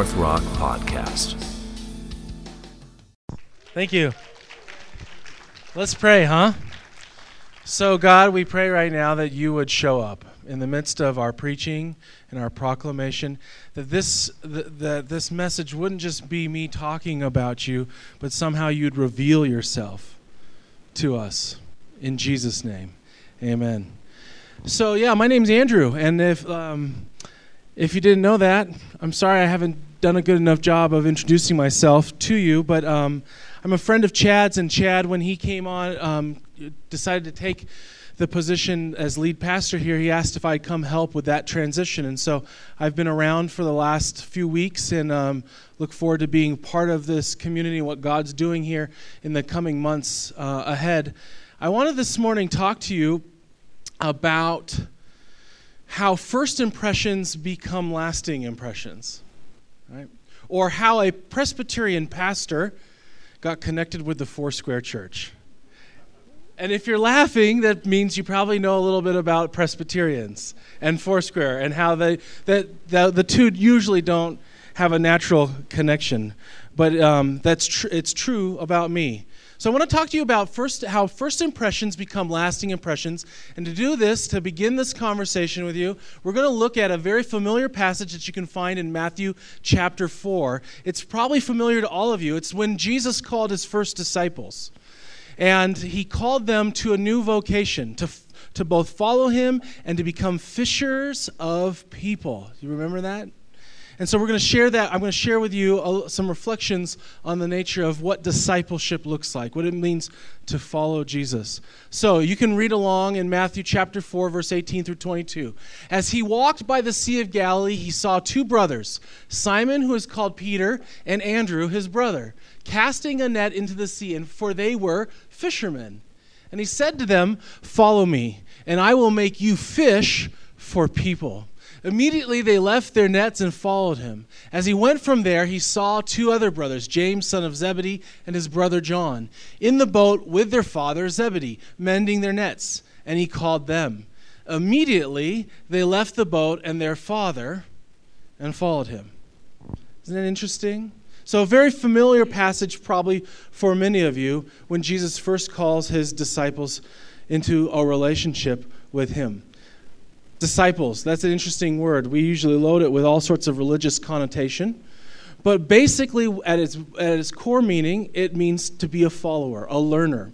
North Rock Podcast. Thank you. Let's pray, huh? So God, we pray right now that you would show up in the midst of our preaching and our proclamation, that this message wouldn't just be me talking about you, but somehow you'd reveal yourself to us. In Jesus' name, amen. So yeah, my name's Andrew, and if you didn't know that, I'm sorry I haven't done a good enough job of introducing myself to you, but I'm a friend of Chad's, and Chad, when he came on, decided to take the position as lead pastor here. He asked if I'd come help with that transition, and so I've been around for the last few weeks and look forward to being part of this community and what God's doing here in the coming months ahead. I wanted this morning to talk to you about how first impressions become lasting impressions, right? Or how a Presbyterian pastor got connected with the Foursquare Church. And if you're laughing, that means you probably know a little bit about Presbyterians and Foursquare and how the two usually don't have a natural connection. But it's true about me. So I want to talk to you about how first impressions become lasting impressions. And to do this, to begin this conversation with you, we're going to look at a very familiar passage that you can find in Matthew chapter 4. It's probably familiar to all of you. It's when Jesus called his first disciples. And he called them to a new vocation, to both follow him and to become fishers of people. You remember that? And so we're going to share that. I'm going to share with you some reflections on the nature of what discipleship looks like, what it means to follow Jesus. So you can read along in Matthew chapter 4, verse 18 through 22. As he walked by the Sea of Galilee, he saw two brothers, Simon, who is called Peter, and Andrew, his brother, casting a net into the sea, for they were fishermen. And he said to them, "Follow me, and I will make you fish for people." Immediately they left their nets and followed him. As he went from there, he saw two other brothers, James, son of Zebedee, and his brother John, in the boat with their father Zebedee, mending their nets, and he called them. Immediately they left the boat and their father and followed him. Isn't that interesting? So a very familiar passage probably for many of you when Jesus first calls his disciples into a relationship with him. Disciples, that's an interesting word. We usually load it with all sorts of religious connotation. But basically, at its core meaning, it means to be a follower, a learner.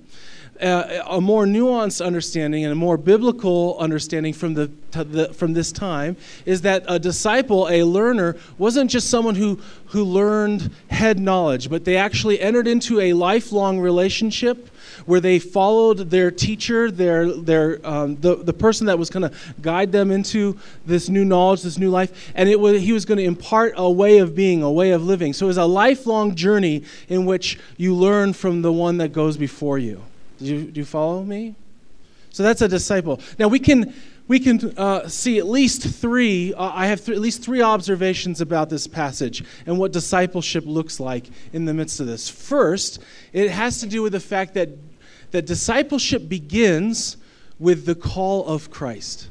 A more nuanced understanding and a more biblical understanding from this time is that a disciple, a learner, wasn't just someone who learned head knowledge, but they actually entered into a lifelong relationship where they followed their teacher, the person that was going to guide them into this new knowledge, this new life, and he was going to impart a way of being, a way of living. So it was a lifelong journey in which you learn from the one that goes before you. Do you follow me? So that's a disciple. Now we can see at least three. I have at least three observations about this passage and what discipleship looks like in the midst of this. First, it has to do with the fact that discipleship begins with the call of Christ.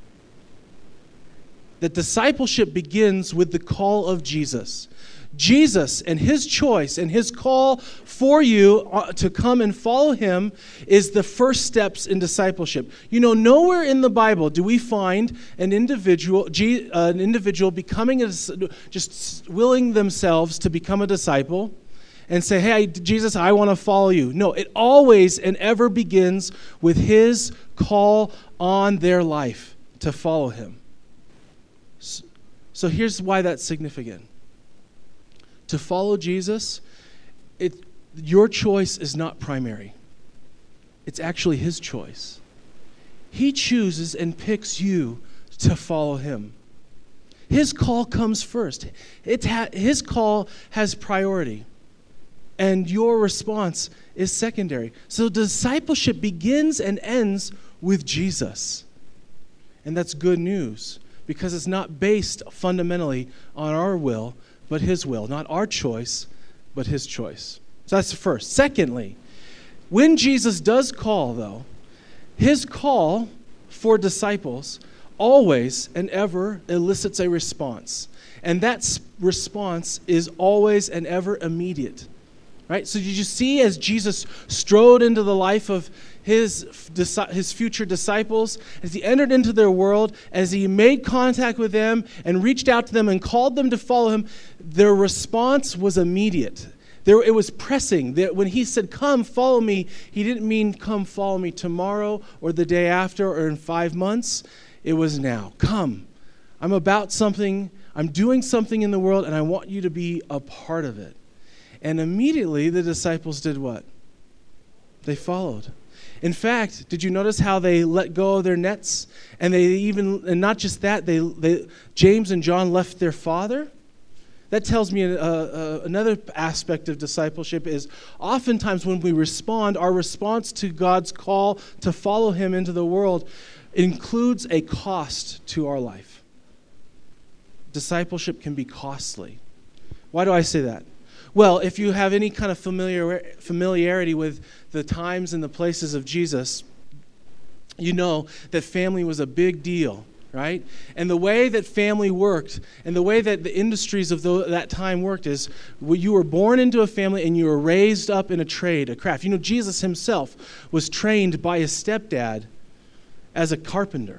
That discipleship begins with the call of Jesus. Jesus and his choice and his call for you to come and follow him is the first steps in discipleship. You know, nowhere in the Bible do we find an individual becoming just willing themselves to become a disciple and say, "Hey, Jesus, I want to follow you." No, it always and ever begins with his call on their life to follow him. So here's why that's significant. To follow Jesus, your choice is not primary. It's actually his choice. He chooses and picks you to follow him. His call comes first. His call has priority, and your response is secondary. So discipleship begins and ends with Jesus. And that's good news because it's not based fundamentally on our will, but his will. Not our choice, but his choice. So that's the first. Secondly, when Jesus does call, though, his call for disciples always and ever elicits a response. And that response is always and ever immediate. Right? So did you see as Jesus strode into the life of his future disciples, as he entered into their world, as he made contact with them and reached out to them and called them to follow him, their response was immediate. It was pressing. When he said, come, follow me, he didn't mean come follow me tomorrow or the day after or in 5 months. It was now. Come. I'm about something. I'm doing something in the world, and I want you to be a part of it. And immediately the disciples did what? They followed. In fact, did you notice how they let go of their nets? And not just that, James and John left their father. That tells me another aspect of discipleship is oftentimes when we respond, our response to God's call to follow him into the world includes a cost to our life. Discipleship can be costly. Why do I say that? Well, if you have any kind of familiarity with the times and the places of Jesus, you know that family was a big deal, right? And the way that family worked and the way that the industries of that time worked is you were born into a family and you were raised up in a trade, a craft. You know, Jesus himself was trained by his stepdad as a carpenter.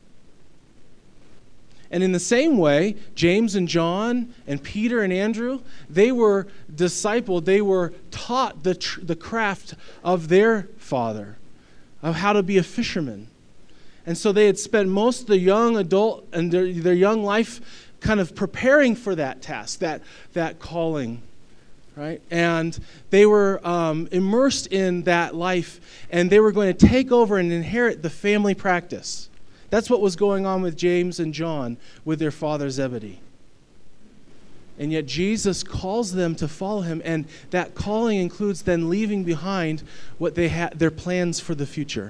And in the same way, James and John and Peter and Andrew, they were discipled, they were taught the craft of their father, of how to be a fisherman. And so they had spent most of the young adult and their young life kind of preparing for that task, that calling, right? And they were immersed in that life, and they were going to take over and inherit the family practice. That's what was going on with James and John with their father Zebedee. And yet Jesus calls them to follow him, and that calling includes then leaving behind what they had, their plans for the future,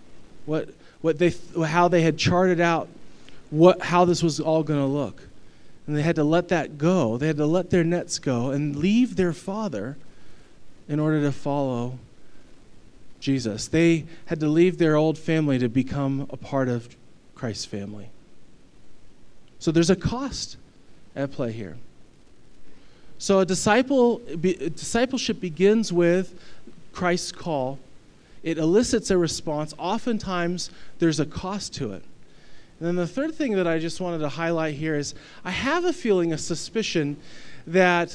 how they had charted out how this was all going to look. And they had to let that go. They had to let their nets go and leave their father in order to follow Jesus. They had to leave their old family to become a part of Christ's family. So there's a cost at play here. So discipleship begins with Christ's call. It elicits a response. Oftentimes, there's a cost to it. And then the third thing that I just wanted to highlight here is I have a feeling, a suspicion that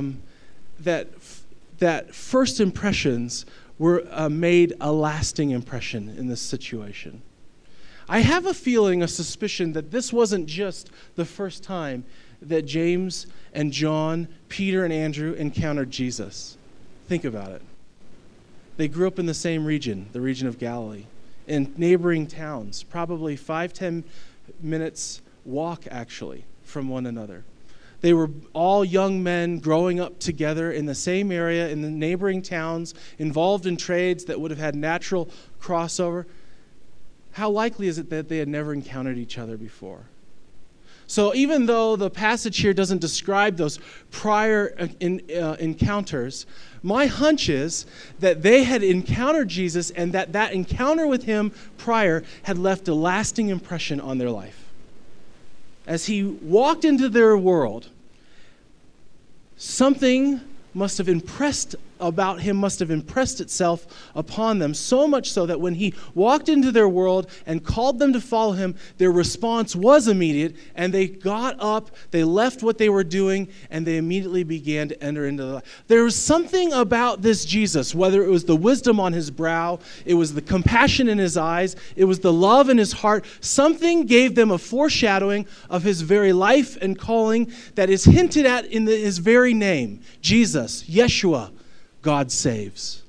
that first impressions were made a lasting impression in this situation. I have a feeling, a suspicion that this wasn't just the first time that James and John, Peter and Andrew encountered Jesus. Think about it. They grew up in the same region, the region of Galilee, in neighboring towns, probably 5-10 minutes walk actually from one another. They were all young men growing up together in the same area, in the neighboring towns, involved in trades that would have had natural crossover. How likely is it that they had never encountered each other before? So even though the passage here doesn't describe those prior encounters, my hunch is that they had encountered Jesus and that encounter with him prior had left a lasting impression on their life. As he walked into their world, something must have impressed itself upon them, so much so that when he walked into their world and called them to follow him, their response was immediate, and they got up, they left what they were doing, and they immediately began to enter into the life. There was something about this Jesus, whether it was the wisdom on his brow, it was the compassion in his eyes, it was the love in his heart, something gave them a foreshadowing of his very life and calling that is hinted at in his very name, Jesus, Yeshua, God saves.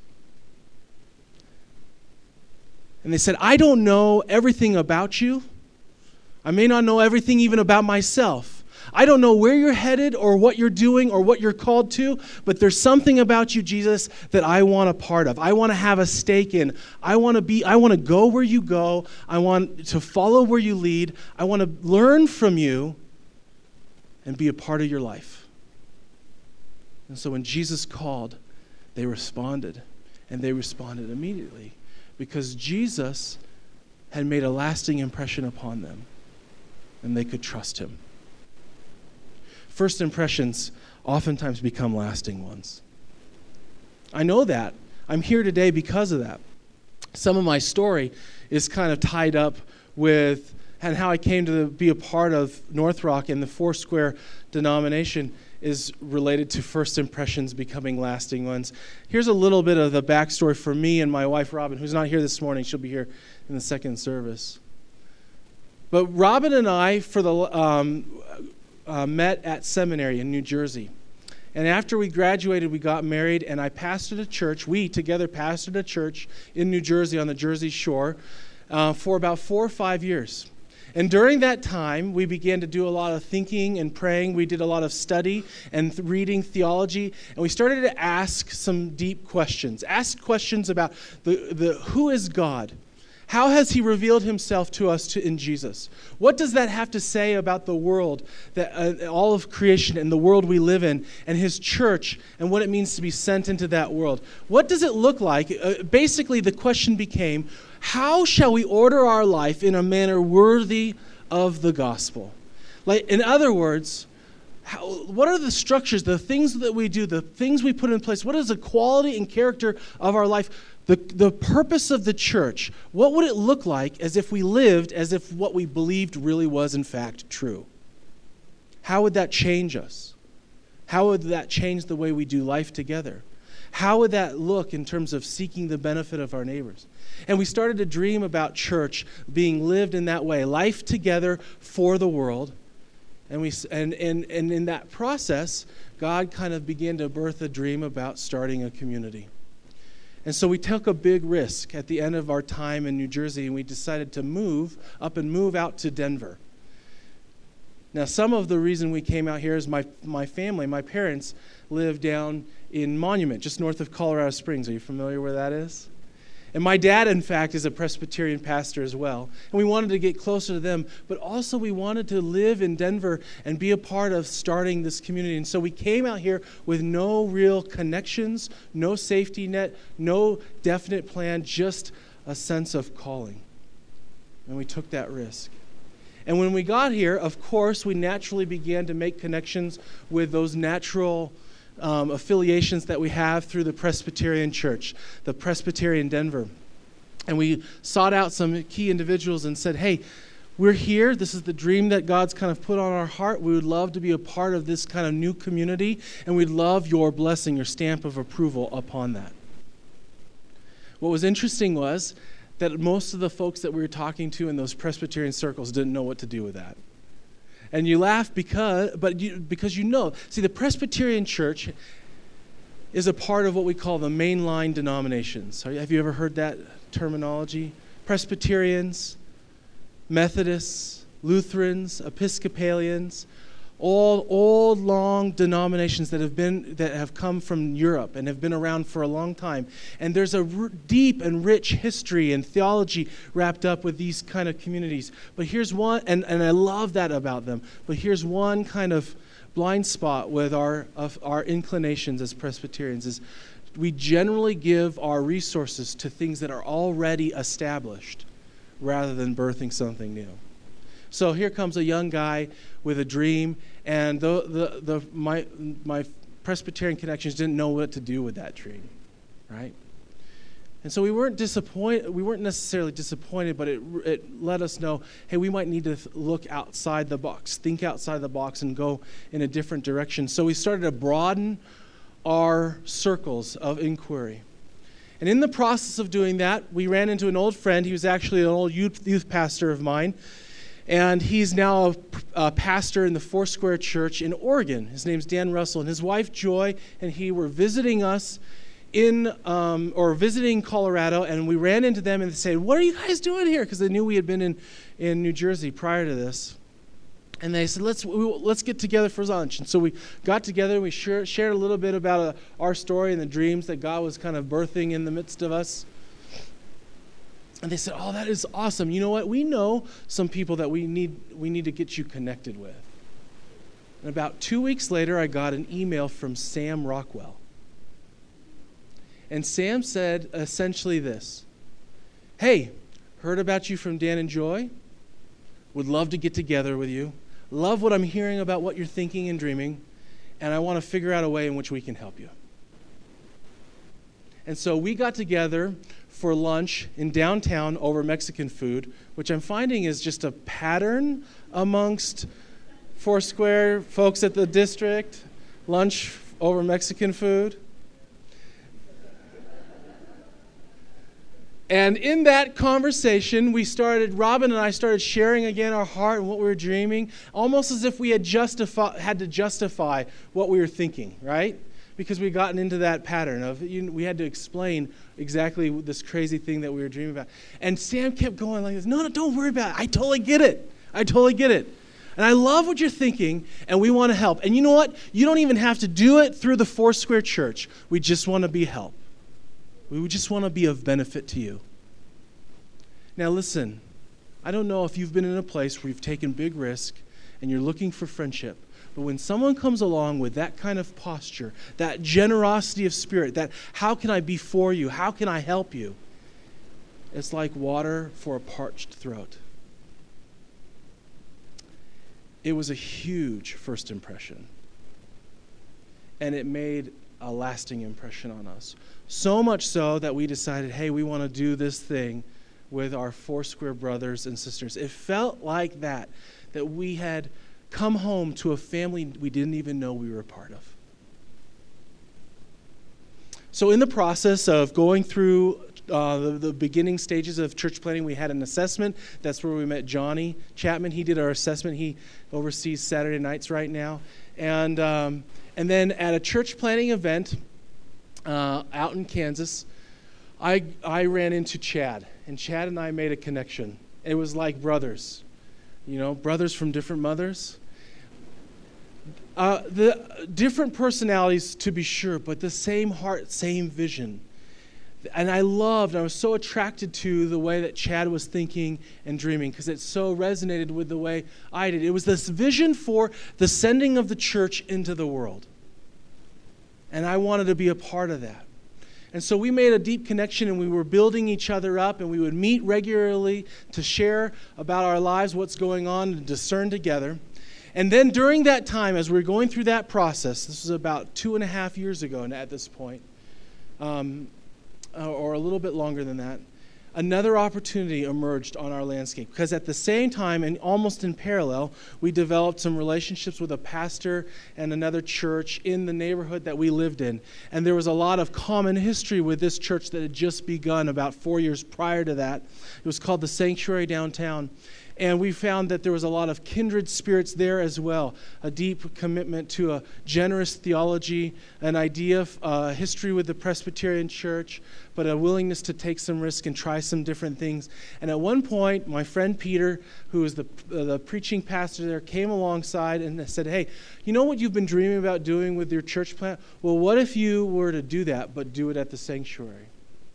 And they said, I don't know everything about you. I may not know everything even about myself. I don't know where you're headed or what you're doing or what you're called to, but there's something about you, Jesus, that I want a part of. I want to have a stake in. I want to go where you go. I want to follow where you lead. I want to learn from you and be a part of your life. And so when Jesus called, they responded, and they responded immediately because Jesus had made a lasting impression upon them. and they could trust him. First impressions oftentimes become lasting ones. I know that. I'm here today because of that. Some of my story is kind of tied up with and how I came to be a part of North Rock and the Foursquare denomination is related to first impressions becoming lasting ones. Here's a little bit of the backstory for me and my wife, Robin, who's not here this morning. She'll be here in the second service. But Robin and I met at seminary in New Jersey. And after we graduated, we got married, and I pastored a church. We together pastored a church in New Jersey on the Jersey Shore for about 4 or 5 years. And during that time, we began to do a lot of thinking and praying. We did a lot of study and reading theology, and we started to ask some deep questions. Ask questions about the who is God? How has he revealed himself to us in Jesus? What does that have to say about the world, that all of creation and the world we live in, and his church, and what it means to be sent into that world? What does it look like? Basically, the question became, how shall we order our life in a manner worthy of the gospel? Like, in other words, what are the structures, the things that we do, the things we put in place? What is the quality and character of our life? The purpose of the church, what would it look like as if we lived as if what we believed really was in fact true? How would that change us? How would that change the way we do life together? How would that look in terms of seeking the benefit of our neighbors? And we started to dream about church being lived in that way, life together for the world. And in that process, God kind of began to birth a dream about starting a community. And so we took a big risk at the end of our time in New Jersey, and we decided to move out to Denver. Now, some of the reason we came out here is my family, my parents live down in Monument, just north of Colorado Springs. Are you familiar where that is? And my dad, in fact, is a Presbyterian pastor as well. And we wanted to get closer to them, but also we wanted to live in Denver and be a part of starting this community. And so we came out here with no real connections, no safety net, no definite plan, just a sense of calling. And we took that risk. And when we got here, of course, we naturally began to make connections with those natural affiliations that we have through the Presbyterian Church, the Presbyterian Denver. And we sought out some key individuals and said, hey, we're here. This is the dream that God's kind of put on our heart. We would love to be a part of this kind of new community, and we'd love your blessing, your stamp of approval upon that. What was interesting was that most of the folks that we were talking to in those Presbyterian circles didn't know what to do with that. And you laugh because you know. See, the Presbyterian Church is a part of what we call the mainline denominations. Have you ever heard that terminology? Presbyterians, Methodists, Lutherans, Episcopalians, all old, long denominations that have come from Europe and have been around for a long time. And there's a deep and rich history and theology wrapped up with these kind of communities. But here's one, and I love that about them, but here's one kind of blind spot with our inclinations as Presbyterians is we generally give our resources to things that are already established rather than birthing something new. So here comes a young guy with a dream, and my Presbyterian connections didn't know what to do with that dream, right? And so we weren't disappointed. We weren't necessarily disappointed, but it let us know, hey, we might need to look outside the box, think outside the box, and go in a different direction. So we started to broaden our circles of inquiry. And in the process of doing that, we ran into an old friend. He was actually an old youth pastor of mine. And he's now a pastor in the Foursquare Church in Oregon. His name's Dan Russell. And his wife, Joy, and he were visiting us visiting Colorado. And we ran into them and they said, what are you guys doing here? Because they knew we had been in New Jersey prior to this. And they said, let's get together for lunch. And so we got together. We shared a little bit about our story and the dreams that God was kind of birthing in the midst of us. And they said, oh, that is awesome. You know what? We know some people that we need to get you connected with. And about 2 weeks later, I got an email from Sam Rockwell. And Sam said essentially this: hey, heard about you from Dan and Joy. would love to get together with you, love what I'm hearing about what you're thinking and dreaming, and I want to figure out a way in which we can help you. And so we got together for lunch in downtown over Mexican food, which I'm finding is just a pattern amongst Foursquare folks at the district, lunch over Mexican food. And in that conversation, Robin and I started sharing again our heart and what we were dreaming, almost as if we had to justify what we were thinking, right? Because we'd gotten into that pattern of, we had to explain exactly this crazy thing that we were dreaming about. And Sam kept going like this, no, don't worry about it. I totally get it. And I love what you're thinking, and we want to help. And you know what? You don't even have to do it through the Foursquare Church. We just want to be help. We just want to be of benefit to you. Now listen, I don't know if you've been in a place where you've taken big risk and you're looking for friendship, but when someone comes along with that kind of posture, that generosity of spirit, that how can I be for you, how can I help you, it's like water for a parched throat. It was a huge first impression, and it made a lasting impression on us. So much so that we decided, hey, we want to do this thing with our Foursquare brothers and sisters. It felt like that we had come home to a family we didn't even know we were a part of. So in the process of going through the beginning stages of church planning, we had an assessment. That's where we met Johnny Chapman. He did our assessment. He oversees Saturday nights right now. And then at a church planning event out in Kansas, I ran into Chad. And Chad and I made a connection. It was like brothers. Brothers from different mothers. The different personalities, to be sure, but the same heart, same vision. And I was so attracted to the way that Chad was thinking and dreaming, because it so resonated with the way I did. It was this vision for the sending of the church into the world. And I wanted to be a part of that. And so we made a deep connection, and we were building each other up, and we would meet regularly to share about our lives, what's going on, and discern together. And then during that time, as we were going through that process, this was about 2.5 years ago at this point, or a little bit longer than that, another opportunity emerged on our landscape. Because at the same time, and almost in parallel, we developed some relationships with a pastor and another church in the neighborhood that we lived in. And there was a lot of common history with this church that had just begun about 4 years prior to that. It was called the Sanctuary Downtown. And we found that there was a lot of kindred spirits there as well, a deep commitment to a generous theology, an idea of history with the Presbyterian Church, but a willingness to take some risk and try some different things. And at one point, my friend Peter, who was the preaching pastor there, came alongside and said, hey, you know what you've been dreaming about doing with your church plant? Well, what if you were to do that, but do it at the sanctuary?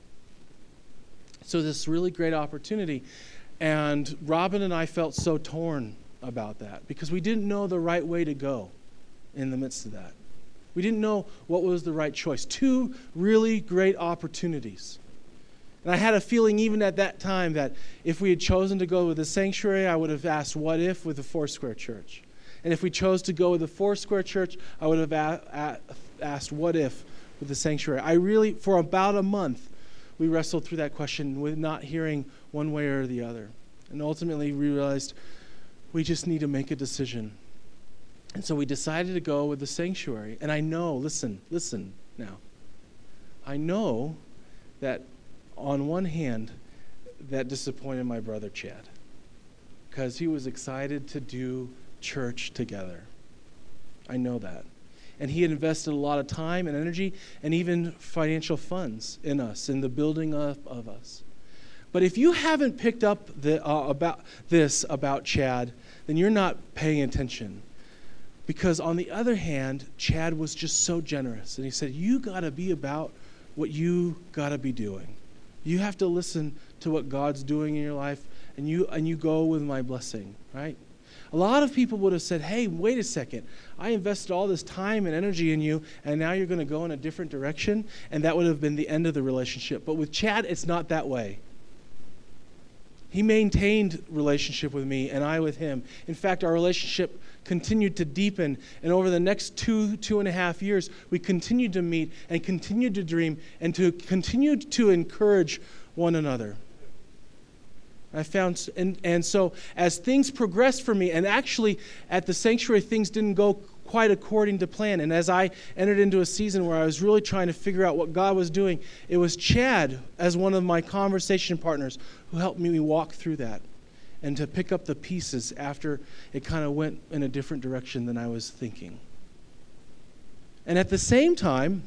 So this really great opportunity. And Robin and I felt so torn about that because we didn't know the right way to go in the midst of that. We didn't know what was the right choice. 2 really great opportunities. And I had a feeling even at that time that if we had chosen to go with the sanctuary, I would have asked, what if with the Foursquare Church? And if we chose to go with the Foursquare Church, I would have asked, what if with the sanctuary? For about a month, we wrestled through that question with not hearing one way or the other. And ultimately we realized we just need to make a decision. And so we decided to go with the sanctuary. And I know, listen now. I know that on one hand, that disappointed my brother Chad because he was excited to do church together. I know that. And he had invested a lot of time and energy and even financial funds in us, in the building up of us. But if you haven't picked up about Chad, then you're not paying attention. Because on the other hand, Chad was just so generous. And he said, you got to be about what you got to be doing. You have to listen to what God's doing in your life, and you go with my blessing, right? A lot of people would have said, hey, wait a second. I invested all this time and energy in you, and now you're going to go in a different direction, and that would have been the end of the relationship. But with Chad, it's not that way. He maintained relationship with me and I with him. In fact, our relationship continued to deepen, and over the next 2.5 years, we continued to meet and continued to dream and to continue to encourage one another. I found, and so as things progressed for me, and actually at the sanctuary things didn't go quite according to plan, and as I entered into a season where I was really trying to figure out what God was doing, it was Chad as one of my conversation partners who helped me walk through that and to pick up the pieces after it kind of went in a different direction than I was thinking. And at the same time,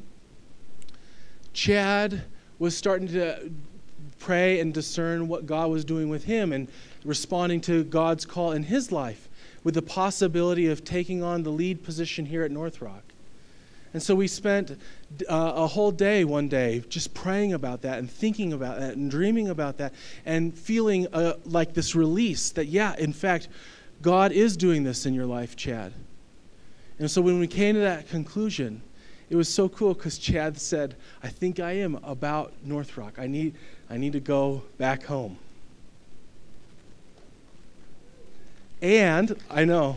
Chad was starting to pray and discern what God was doing with him and responding to God's call in his life with the possibility of taking on the lead position here at North Rock. And so we spent a whole day one day just praying about that and thinking about that and dreaming about that and feeling like this release that, yeah, in fact, God is doing this in your life, Chad. And so when we came to that conclusion, it was so cool because Chad said, I think I am about North Rock. I need to go back home. And I know.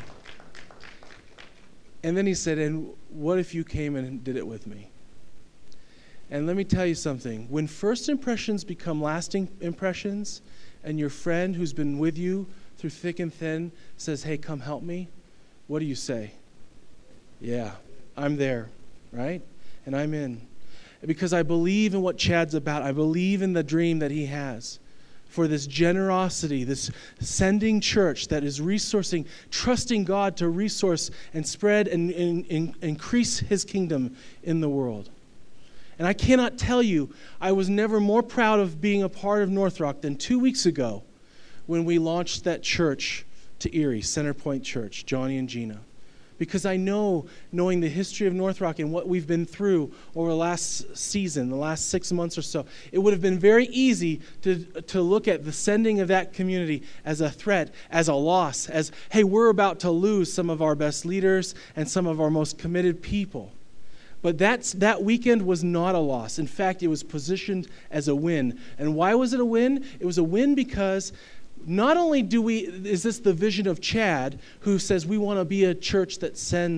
And then he said, and what if you came and did it with me? And let me tell you something. When first impressions become lasting impressions, and your friend who's been with you through thick and thin says, hey, come help me, what do you say? Yeah, I'm there, right? And I'm in. Because I believe in what Chad's about. I believe in the dream that he has for this generosity, this sending church that is resourcing, trusting God to resource and spread and increase his kingdom in the world. And I cannot tell you, I was never more proud of being a part of North Rock than 2 weeks ago when we launched that church to Erie, Centerpoint Church, Johnny and Gina. Because I know, knowing the history of North Rock and what we've been through over the last season, the last 6 months or so, it would have been very easy to look at the sending of that community as a threat, as a loss, as, hey, we're about to lose some of our best leaders and some of our most committed people. But that weekend was not a loss. In fact, it was positioned as a win. And why was it a win? It was a win because not only is this the vision of Chad, who says we want to be a church that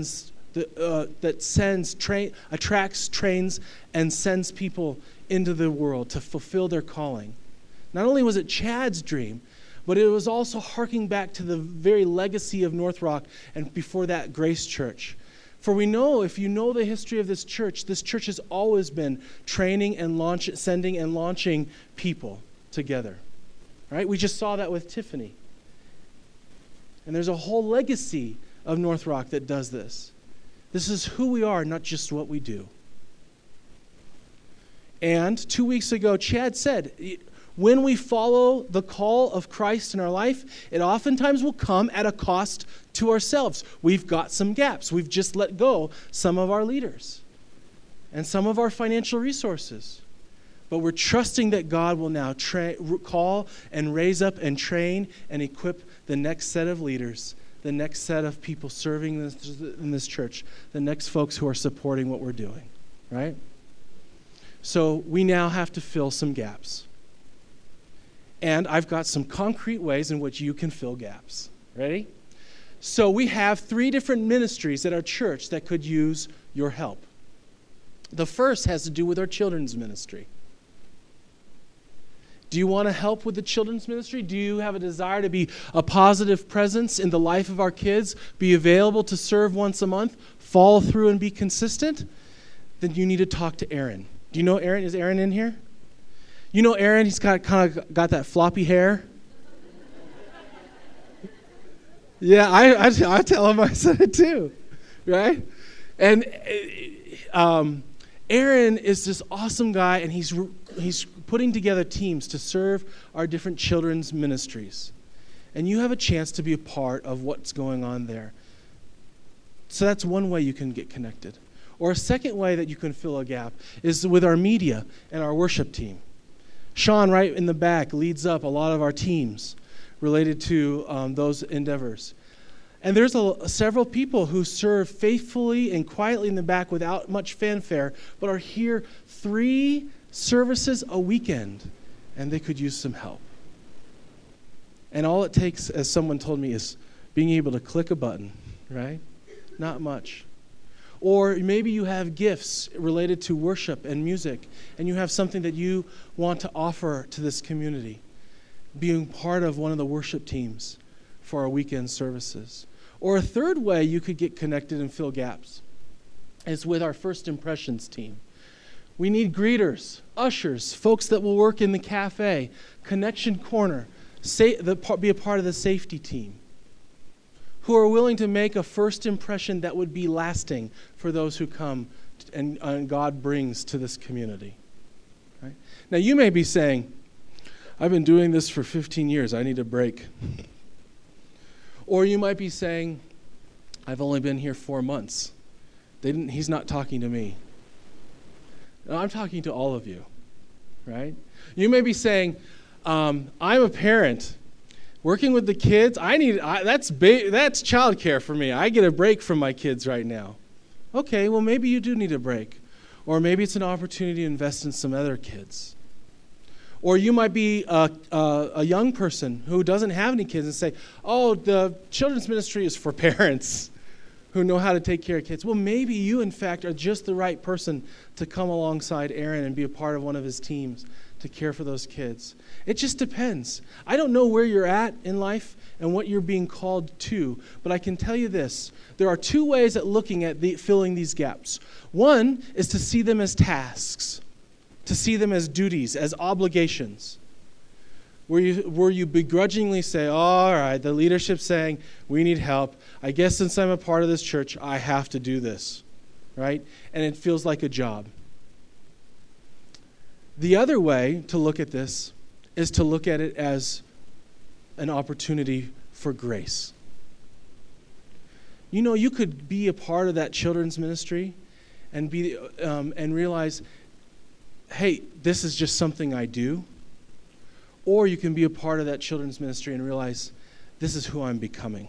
attracts, trains, and sends people into the world to fulfill their calling. Not only was it Chad's dream, but it was also harking back to the very legacy of North Rock and before that, Grace Church. For we know, if you know the history of this church has always been training and sending and launching people together. Right? We just saw that with Tiffany. And there's a whole legacy of North Rock that does this. This is who we are, not just what we do. And 2 weeks ago, Chad said, when we follow the call of Christ in our life, it oftentimes will come at a cost to ourselves. We've got some gaps. We've just let go some of our leaders and some of our financial resources. But we're trusting that God will now call and raise up and train and equip the next set of leaders, the next set of people serving in this church, the next folks who are supporting what we're doing, right? So we now have to fill some gaps. And I've got some concrete ways in which you can fill gaps. Ready? So we have 3 different ministries at our church that could use your help. The first has to do with our children's ministry. Do you want to help with the children's ministry? Do you have a desire to be a positive presence in the life of our kids, be available to serve once a month, follow through and be consistent? Then you need to talk to Aaron. Do you know Aaron? Is Aaron in here? You know Aaron, he's kind of got that floppy hair. Yeah, I tell him I said it too, right? And Aaron is this awesome guy, and he's putting together teams to serve our different children's ministries. And you have a chance to be a part of what's going on there. So that's one way you can get connected. Or a second way that you can fill a gap is with our media and our worship team. Sean, right in the back, leads up a lot of our teams related to those endeavors. And there's several people who serve faithfully and quietly in the back without much fanfare, but are here 3 services a weekend, and they could use some help. And all it takes, as someone told me, is being able to click a button, right? Not much. Or maybe you have gifts related to worship and music, and you have something that you want to offer to this community, being part of one of the worship teams for our weekend services. Or a third way you could get connected and fill gaps is with our First Impressions team. We need greeters, ushers, folks that will work in the cafe, Connection Corner, be a part of the safety team, who are willing to make a first impression that would be lasting for those who come and God brings to this community. Right? Now, you may be saying, I've been doing this for 15 years. I need a break. Or you might be saying, I've only been here 4 months. He's not talking to me. No, I'm talking to all of you, right? You may be saying, I'm a parent. Working with the kids, that's childcare for me. I get a break from my kids right now. Okay, well, maybe you do need a break. Or maybe it's an opportunity to invest in some other kids. Or you might be a young person who doesn't have any kids and say, oh, the children's ministry is for parents who know how to take care of kids. Well, maybe you, in fact, are just the right person to come alongside Aaron and be a part of one of his teams to care for those kids. It just depends. I don't know where you're at in life and what you're being called to, but I can tell you this. There are 2 ways at looking at filling these gaps. One is to see them as tasks, to see them as duties, as obligations, where you begrudgingly say, all right, the leadership's saying, we need help. I guess since I'm a part of this church, I have to do this, right? And it feels like a job. The other way to look at this is to look at it as an opportunity for grace. You know, you could be a part of that children's ministry and realize, hey, this is just something I do. Or you can be a part of that children's ministry and realize, this is who I'm becoming.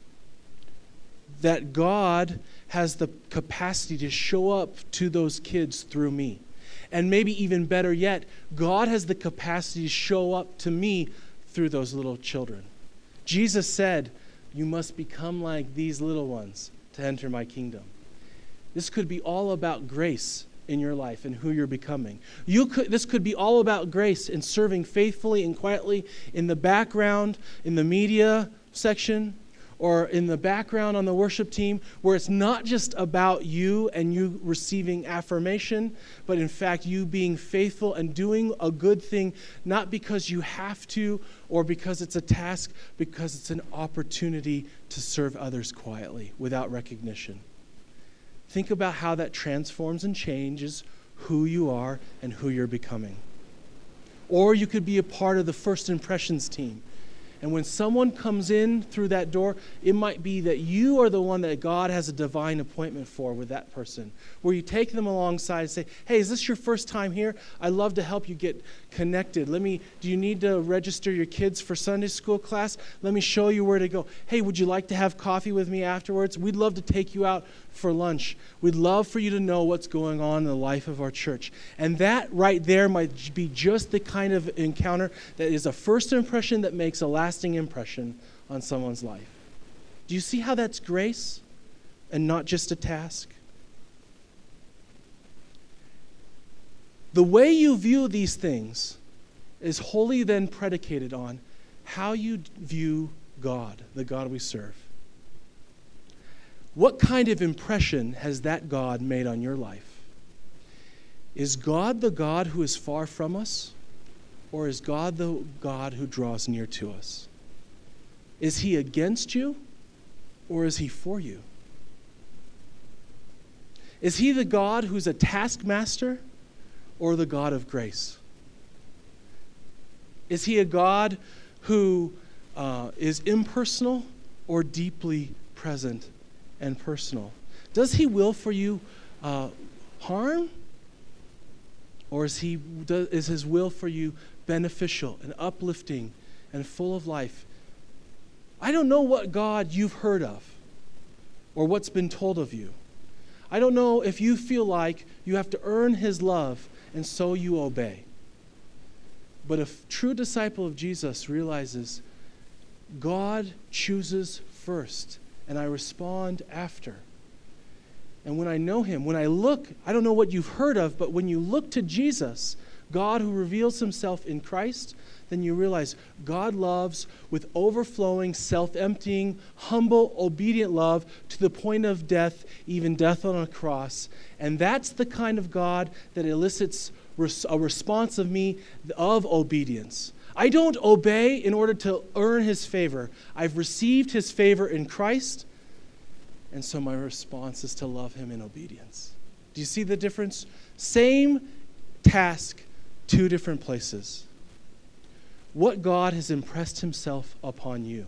That God has the capacity to show up to those kids through me. And maybe even better yet, God has the capacity to show up to me through those little children. Jesus said, you must become like these little ones to enter my kingdom. This could be all about grace in your life and who you're becoming. This could be all about grace and serving faithfully and quietly in the background, in the media section, or in the background on the worship team, where it's not just about you and you receiving affirmation, but in fact you being faithful and doing a good thing, not because you have to or because it's a task, because it's an opportunity to serve others quietly without recognition. Think about how that transforms and changes who you are and who you're becoming. Or you could be a part of the First Impressions team. And when someone comes in through that door, it might be that you are the one that God has a divine appointment for with that person, where you take them alongside and say, hey, is this your first time here? I'd love to help you get connected. Do you need to register your kids for Sunday school class? Let me show you where to go. Hey, would you like to have coffee with me afterwards? We'd love to take you out for lunch. We'd love for you to know what's going on in the life of our church. And that right there might be just the kind of encounter that is a first impression that makes a lasting impression on someone's life. Do you see how that's grace and not just a task? The way you view these things is wholly then predicated on how you view God, the God we serve. What kind of impression has that God made on your life? Is God the God who is far from us? Or is God the God who draws near to us? Is he against you? Or is he for you? Is he the God who's a taskmaster? Or the God of grace? Is he a God who is impersonal or deeply present and personal? Does he will for you harm? Or is his will for you beneficial and uplifting and full of life? I don't know what God you've heard of or what's been told of you. I don't know if you feel like you have to earn his love and so you obey. But a true disciple of Jesus realizes God chooses first, and I respond after. And when I know him, when I look, I don't know what you've heard of, but when you look to Jesus, God who reveals himself in Christ, then you realize God loves with overflowing, self-emptying, humble, obedient love to the point of death, even death on a cross. And that's the kind of God that elicits a response of me of obedience. I don't obey in order to earn his favor. I've received his favor in Christ, and so my response is to love him in obedience. Do you see the difference? Same task, two different places. What God has impressed himself upon you.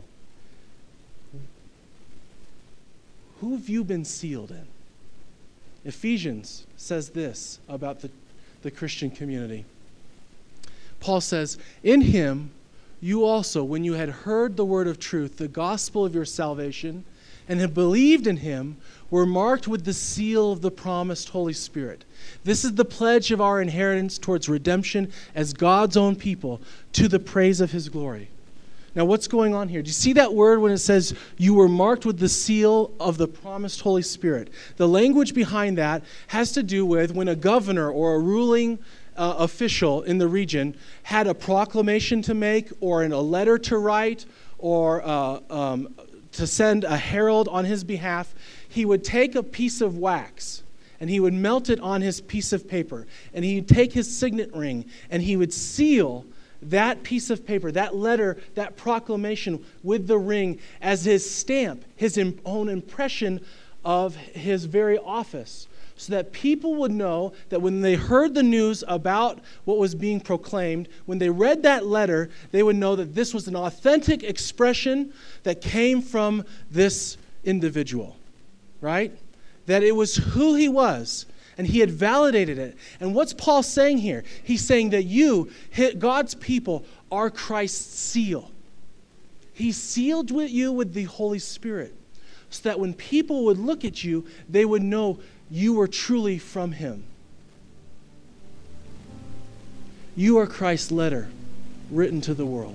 Who have you been sealed in? Ephesians says this about the Christian community. Paul says, in him you also, when you had heard the word of truth, the gospel of your salvation, and have believed in him, were marked with the seal of the promised Holy Spirit. This is the pledge of our inheritance towards redemption as God's own people, to the praise of his glory. Now, what's going on here? Do you see that word when it says you were marked with the seal of the promised Holy Spirit? The language behind that has to do with when a governor or a ruling official in the region had a proclamation to make or a letter to write or to send a herald on his behalf. He would take a piece of wax and he would melt it on his piece of paper, and he'd take his signet ring and he would seal that piece of paper, that letter, that proclamation with the ring as his stamp, his own impression of his very office, so that people would know that when they heard the news about what was being proclaimed, when they read that letter, they would know that this was an authentic expression that came from this individual, right? That it was who he was, and he had validated it. And what's Paul saying here? He's saying that you, God's people, are Christ's seal. He sealed you with the Holy Spirit, so that when people would look at you, they would know you were truly from him. You are Christ's letter written to the world.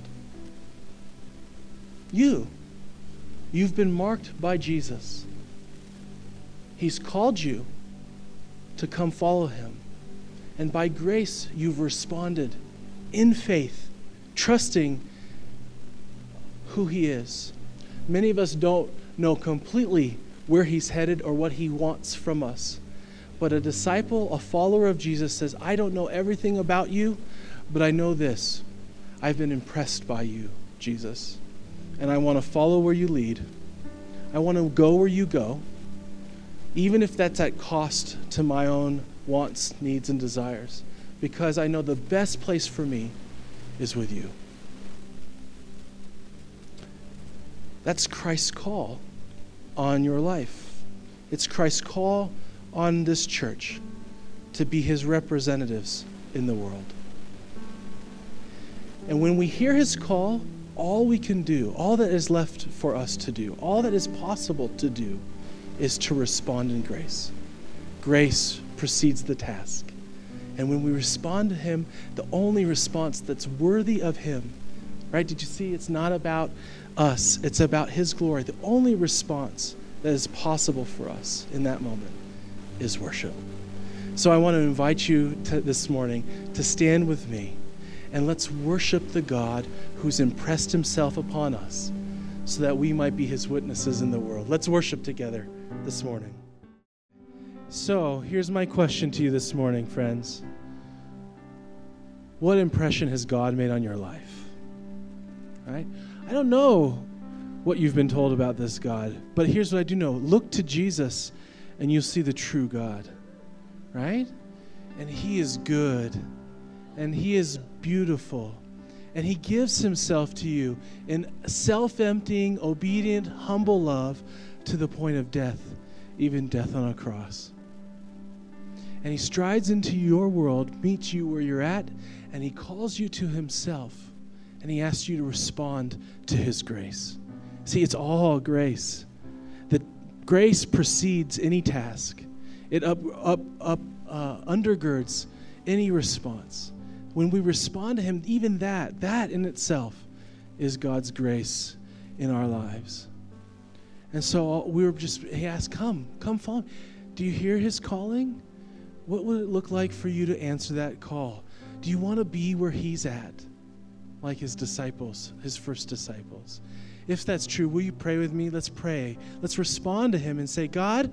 You've been marked by Jesus. He's called you to come follow him. And by grace, you've responded in faith, trusting who he is. Many of us don't know completely where he's headed or what he wants from us. But a disciple, a follower of Jesus says, I don't know everything about you, but I know this. I've been impressed by you, Jesus. And I want to follow where you lead. I want to go where you go, even if that's at cost to my own wants, needs, and desires, because I know the best place for me is with you. That's Christ's call on your life. It's Christ's call on this church to be his representatives in the world. And when we hear his call, all we can do, all that is left for us to do, all that is possible to do, is to respond in grace. Grace precedes the task. And when we respond to him, the only response that's worthy of him, right? Did you see? It's not about us. It's about his glory. The only response that is possible for us in that moment is worship. So I want to invite you this morning to stand with me, and let's worship the God who's impressed himself upon us so that we might be his witnesses in the world. Let's worship together this morning. So here's my question to you this morning, friends. What impression has God made on your life? Right? I don't know what you've been told about this God, but here's what I do know. Look to Jesus and you'll see the true God, right? And he is good, and he is beautiful, and he gives himself to you in self-emptying, obedient, humble love to the point of death, even death on a cross. And he strides into your world, meets you where you're at, and he calls you to himself, and he asks you to respond to his grace. See, it's all grace. That grace precedes any task. It undergirds any response. When we respond to him, even that in itself is God's grace in our lives. And so he asked, come follow me. Do you hear his calling? What would it look like for you to answer that call? Do you want to be where he's at, like his disciples, his first disciples? If that's true, will you pray with me? Let's pray. Let's respond to him and say, God,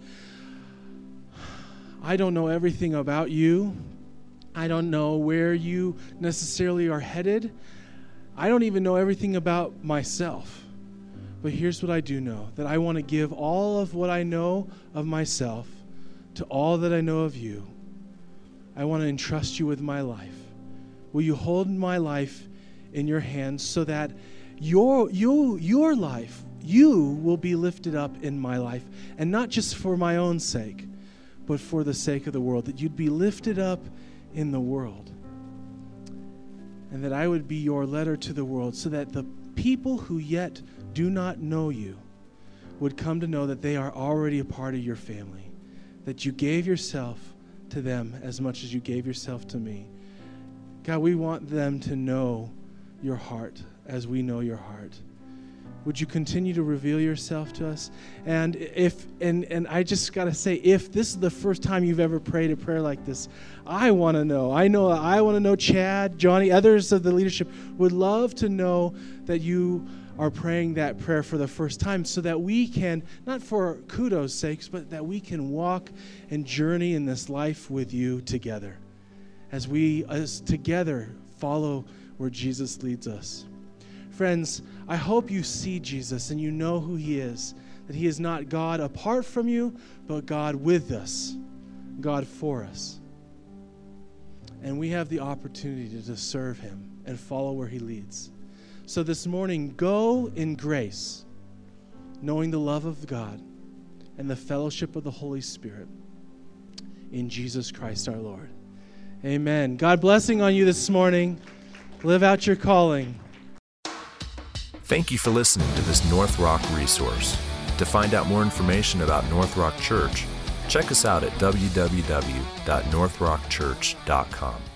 I don't know everything about you. I don't know where you necessarily are headed. I don't even know everything about myself. But here's what I do know, that I want to give all of what I know of myself to all that I know of you. I want to entrust you with my life. Will you hold my life in your hands so that your life, you will be lifted up in my life, and not just for my own sake, but for the sake of the world, that you'd be lifted up in the world, and that I would be your letter to the world, so that the people who yet do not know you would come to know that they are already a part of your family, that you gave yourself to them as much as you gave yourself to me. God, we want them to know your heart as we know your heart. Would you continue to reveal yourself to us? And I just got to say, if this is the first time you've ever prayed a prayer like this, I want to know. I want to know Chad, Johnny, others of the leadership would love to know that you are praying that prayer for the first time, so that we can, not for kudos' sakes, but that we can walk and journey in this life with you together, as together follow where Jesus leads us. Friends, I hope you see Jesus and you know who he is, that he is not God apart from you, but God with us, God for us. And we have the opportunity to serve him and follow where he leads. So this morning, go in grace, knowing the love of God and the fellowship of the Holy Spirit in Jesus Christ our Lord. Amen. God blessing on you this morning. Live out your calling. Thank you for listening to this North Rock resource. To find out more information about North Rock Church, check us out at www.northrockchurch.com.